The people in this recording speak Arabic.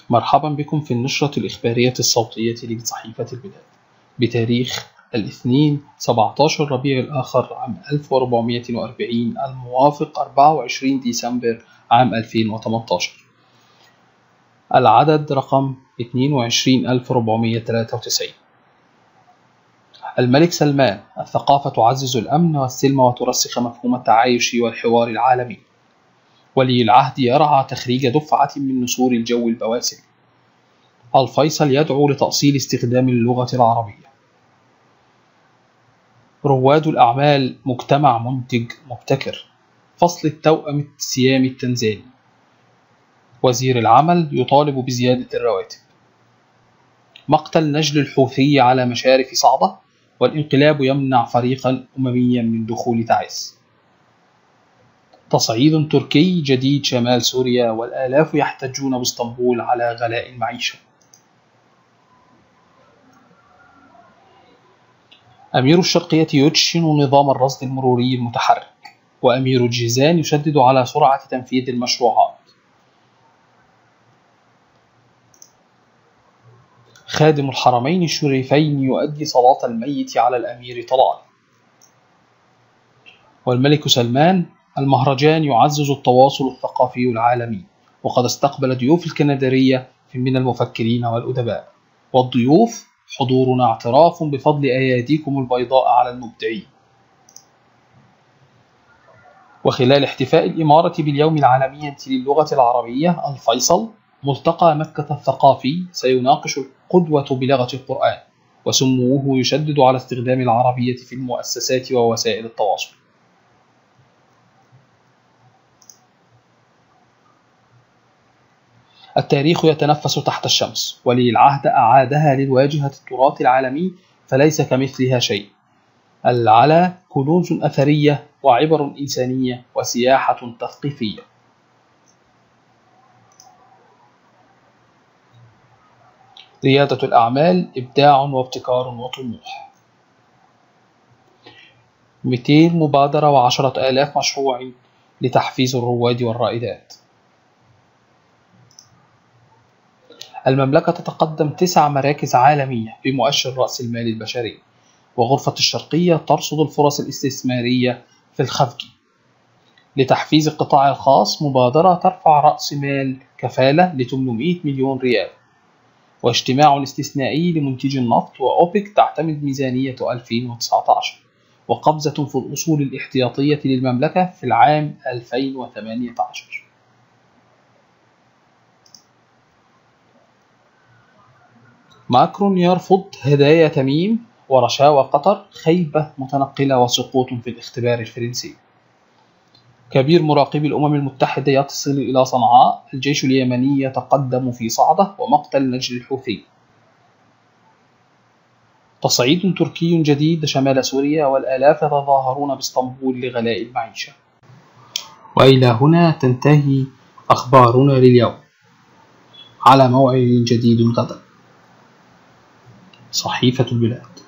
مرحبا بكم في النشرة الإخبارية الصوتية لصحيفة البلاد بتاريخ 17 ربيع الآخر عام 1440 الموافق 24 ديسمبر عام 2018. العدد رقم 22493. الملك سلمان: الثقافة تعزز الأمن والسلم وترسخ مفهوم التعايش والحوار العالمي. ولي العهد يرعى تخريج دفعة من نسور الجو البواسل. الفيصل يدعو لتأصيل استخدام اللغة العربية. رواد الأعمال: مجتمع منتج مبتكر. فصل التوأم السيامي التنزاني. وزير العمل يطالب بزيادة الرواتب. مقتل نجل الحوثي على مشارف صعدة، والانقلاب يمنع فريقا أمميا من دخول تعز. تصعيد تركي جديد شمال سوريا، والآلاف يحتجون باسطنبول على غلاء المعيشة. أمير الشرقية يدشن نظام الرصد المروري المتحرك، وأمير الجيزان يشدد على سرعة تنفيذ المشروعات. خادم الحرمين الشريفين يؤدي صلاة الميت على الأمير طلال. والملك سلمان: المهرجان يعزز التواصل الثقافي العالمي، وقد استقبل ضيوف الكندرية من المفكرين والأدباء. والضيوف: حضورنا اعتراف بفضل أياديكم البيضاء على المبدعين. وخلال احتفاء الإمارة باليوم العالمي للغة العربية، الفيصل: ملتقى مكة الثقافي سيناقش القدوة بلغة القرآن، وسموه يشدد على استخدام العربية في المؤسسات ووسائل التواصل. التاريخ يتنفس تحت الشمس. ولي العهد أعادها للواجهة التراث العالمي، فليس كمثلها شيء. العلا كنوز أثرية وعبر إنسانية وسياحة تثقيفية. ريادة الأعمال إبداع وابتكار وطموح. 200 مبادرة و10,000 مشروع لتحفيز الرواد والرائدات. المملكة تتقدم 9 مراكز عالمية بمؤشر رأس المال البشري. وغرفة الشرقية ترصد الفرص الاستثمارية في الخفج. لتحفيز القطاع الخاص مبادرة ترفع رأس مال كفالة ل 800 مليون ريال. واجتماع استثنائي لمنتجي النفط وأوبك تعتمد ميزانية 2019. وقفزة في الأصول الاحتياطية للمملكة في العام 2018. ماكرون يرفض هدايا تميم، ورشاوى قطر خيبة متنقلة وسقوط في الاختبار الفرنسي. كبير مراقبي الأمم المتحدة يصل إلى صنعاء. الجيش اليمني يتقدم في صعدة، ومقتل نجل الحوثي. تصعيد تركي جديد شمال سوريا، والآلاف يتظاهرون باسطنبول لغلاء المعيشة. وإلى هنا تنتهي أخبارنا لليوم. على موعد جديد غدا. صحيفة البلاد.